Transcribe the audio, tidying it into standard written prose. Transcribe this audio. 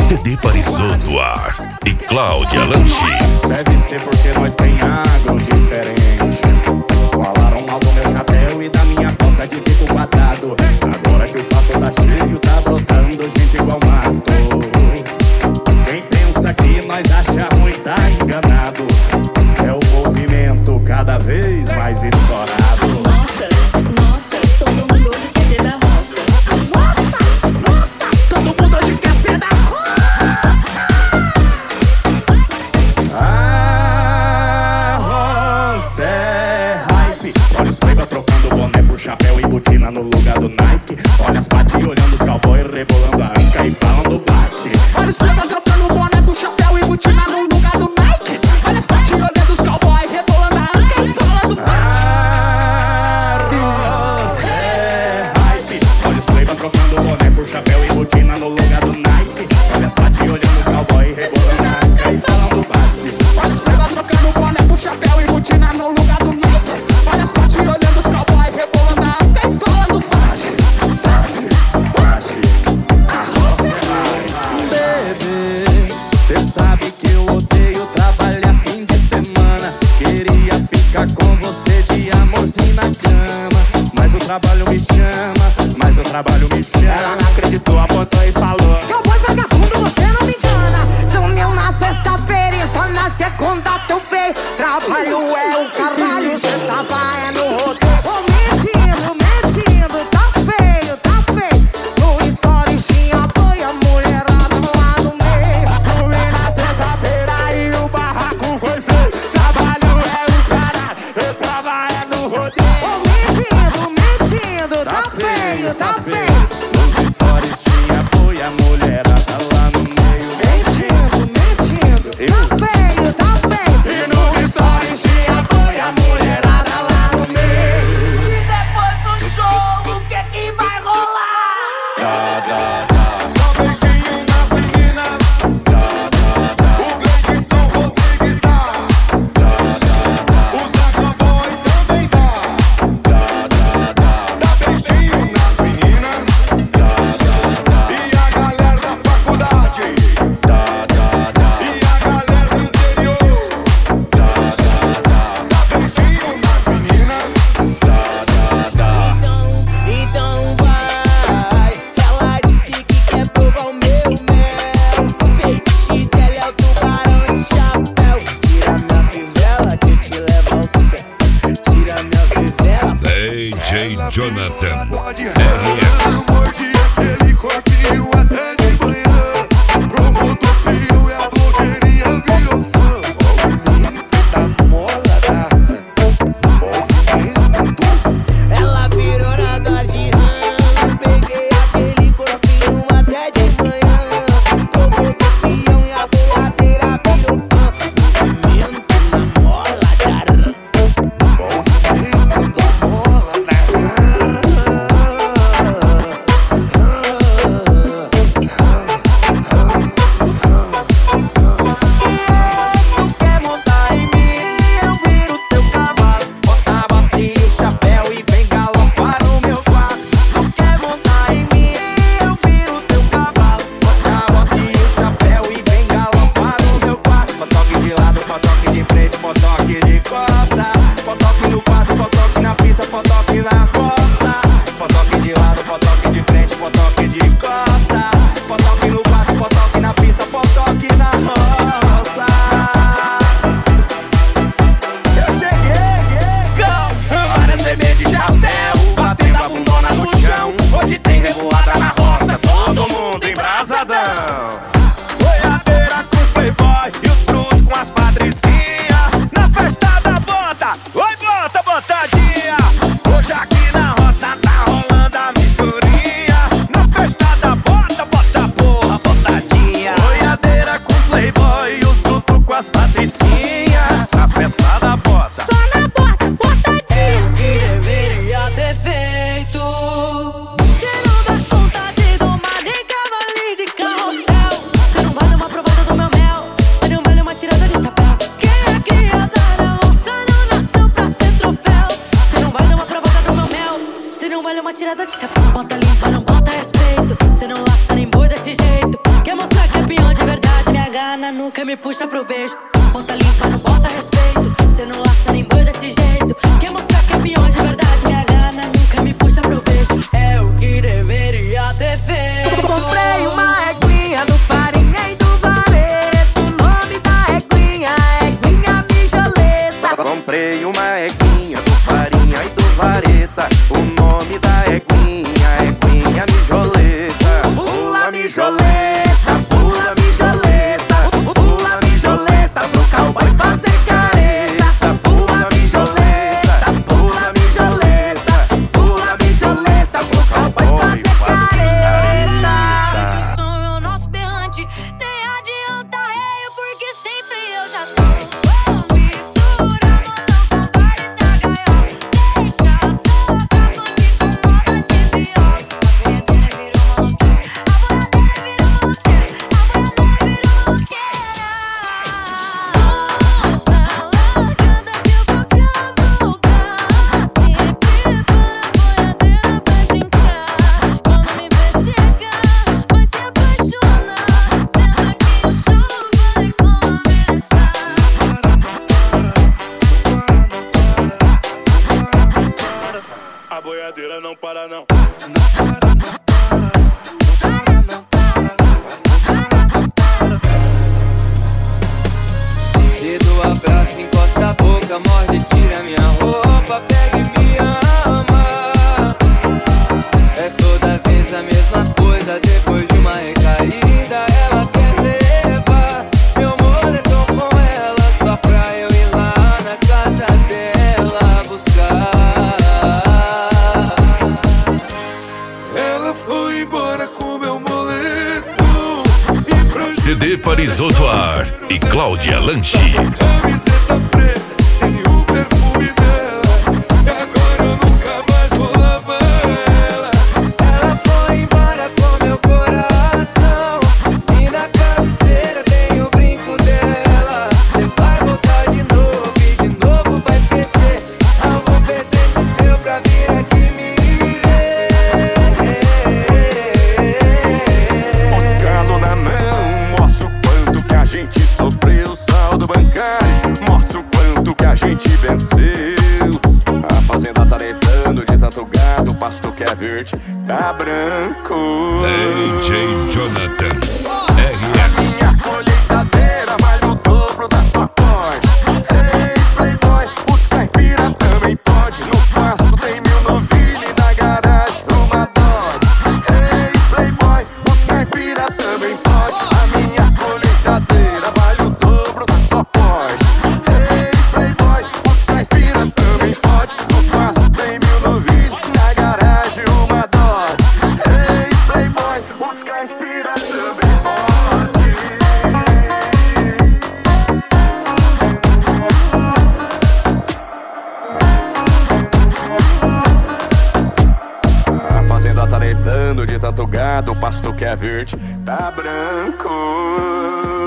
CD Parisoto Ar e Cláudia Lanches. Deve ser porque nós tem agro diferente. Falaram mal do meu chapéu e da minha conta de bico quadrado. Agora que o papo tá cheio, tá brotando gente igual mato. Quem pensa que nós acha ruim tá enganado. É o movimento cada vez mais estourado. Nossa, todo mundo hoje quer ser da roça. Nossa, todo mundo hoje quer ser da roça. A roça é hype. Olha os playboy trocando boné por chapéu e botina no lugar do Nike. Olha as pati olhando os cowboy rebolando a anca e falando bate. Olha os playboy trocando boné por chapéu e botina no lugar do Nike. Olha as pati olhando os cowboy rebolando a anca e falando bate. Trocando boné por chapéu e botina no lugar do Nike. Olha as pati olhando os cowboy rebolando a anca e falando bate. Olha os playboy trocando boné por chapéu e botina no lugar do Nike. Olha as pati olhando os cowboy rebolando a anca e falando bate. Bate, a roça vai. Bebê, cê sabe que eu odeio trabalhar fim de semana. Queria ficar com você de amorzinho na cama, mas o trabalho me chama. Ela não acreditou, apontou e falou: Cowboy vagabundo, você não me engana. Sumiu na sexta-feira e só na segunda tu veio. Trabalho é o caralho, cê tava no roteiro. Ô, mentindo, tá feio. No story tinha boi, a mulherada lá no meio. Sumi na sexta-feira e o barraco foi feio. Trabalho é o caralho, eu trabalho no roteiro. Ô, mentindo, tá feio. Nos stories tinha boi, a mulherada lá no meio. Mentindo, tá feio. E nos stories tinha boi, a mulherada lá no meio. E depois do show, o que vai rolar? Dá. Dá beijinho nas meninas. O Gleison Rodrigues dá. O Sacaboy também dá. Dá beijinho nas meninas. E a galera da faculdade. E a galera do interior. Dá beijinho nas meninas. Então vai, ela disse que quer provar o meu mel. Feitiço dela é o tubarão de chapéu. Tira minha fivela que eu te levo ao céu. Tira minha fivela. DJ Jonathan RS. Morde aquele corpinho até de manhã. Provou do fio e a blogueirinha virou fã. Movimento da mola da movimento Ela virou nadar de ramo. Peguei aquele corpinho até de manhã. Provou do fião e a boiadeira virou fã. Movimento na mola da rã. movimento da mola da Tu quer montar em mim, eu viro teu cavalo. Bota a bota e o chapéu e vem galopar no meu quarto. Tu quer montar em mim, eu viro teu cavalo. Bota a bota e o chapéu e vem galopar no meu quarto. Potoque de lado, potoque de frente, potoque de costa. Potoque no quarto, potoque na pista, potoque na roça. Potoque de lado, potoque de frente, potoque de costa. Potoque no quarto, potoque na pista, potoque na roça. Eu cheguei, Várias bebês de chapéu, batendo a bundona no chão. Hoje tem revoada na roça, todo mundo embrasadão. boiadeira com os playboy e os brutos com as patricinhas. Na festa da bota, oi bota, botadinha. Hoje aqui na roça tá rolando a misturinha. Na festa da bota, bota porra, botadinha. Boiadeira com os playboy e os brutos com as patricinhas. Na festa da bota. Só na bota, botadinha. que deveria ter feito. Cê não dá conta de domar nem cavalinho de carrossel. Cê não vale uma provada do meu mel. Cê não vale uma tirada de chapéu. Quem é criada na roça não nasceu pra ser troféu. Cê não vale uma provada do meu mel. Cê não vale uma tirada de chapéu. Bota limpa, não bota respeito. Cê não laça nem boi desse jeito. Quer mostrar que é pior? agarra na nuca e me puxa pro beijo. Bota limpa, não bota respeito. Cê não laça nem boi desse jeito. Quer mostrar que é peão de verdade? Me agarra na nuca e me puxa pro beijo. É o que deveria ter feito. Comprei uma eguinha do Farinha e do Vareto. O nome da eguinha é Eguinha Mijoleta. Comprei uma eguinha do Farinha e do Vareta. O nome da eguinha é Eguinha Mijoleta. Pula mijoleta, pula mijoleta. Pula mijoleta pro cowboy fazer careta. Pula mijoleta, pula mijoleta. Pula mijoleta pro cowboy fazer careta. O som é o nosso berrante. Nem adianta reio, porque sempre eu já tô. Mistura molão com baile da gaiola. Deixa tocar funk com moda de viola. A punheteira virou maloqueira. A boiadeira virou maloqueira. A boiadeira virou maloqueira. Solta, largada que eu vou cavalgar. Se prepara, a boiadeira vai brincar. Quando me ver chegar, vai se apaixonar. Senta que o show vai começar. A boiadeira não para não. Dedo, abraço, encosta a boca, morde, tira minha roupa, pega e me ama. É toda vez a mesma coisa, depois de uma recaída ela quer levar meu moletom com ela, só pra eu ir lá na casa dela buscar. Ela foi embora com meu moletom e pro CD Parisoto Ar e Cláudia Lanches. camiseta preta tem o perfume dela. E agora eu nunca mais vou lavar ela. Ela foi embora com meu coração e na cabeceira tem o brinco dela. Cê vai voltar de novo e de novo vai esquecer. Amor pertence seu pra vir aqui me ver. Buscando na mão, mostra o quanto que a gente sofreu. Saldo bancário, mostra o quanto que a gente venceu. A fazenda tá levando de tanto gado. O pasto que é verde tá branco. DJ Jonathan RS. Minha colheitadeira vale o dobro da tua pode. Ei, playboy, os caipira também pode. No pasto tem 1000 novilha e na garagem uma dose. Ei, playboy, os caipira também pode. A minha colheitadeira vale o dobro da tua pode. Ei, playboy, os caipira também pode. No pasto tem 1000 novilha e na garagem uma dose. Ei, playboy, os caipira também pode. A fazenda tá levando de tanto gado. O pasto que é verde tá branco.